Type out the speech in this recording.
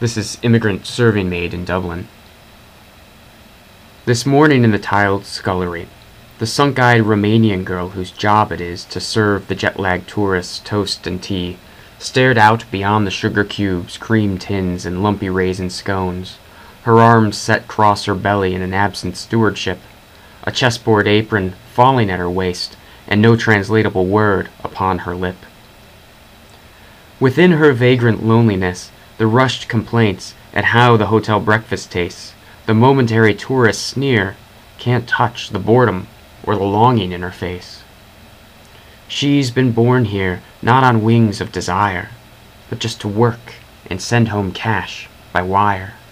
This is immigrant serving maid in Dublin. This morning in the tiled scullery, the sunk-eyed Romanian girl whose job it is to serve the jet-lagged tourists toast and tea stared out beyond the sugar cubes, cream tins, and lumpy raisin scones, her arms set across her belly in an absent stewardship, a chessboard apron falling at her waist, and no translatable word upon her lip. Within her vagrant loneliness, the rushed complaints at how the hotel breakfast tastes, the momentary tourist sneer, can't touch the boredom or the longing in her face. She's been born here not on wings of desire, but just to work and send home cash by wire.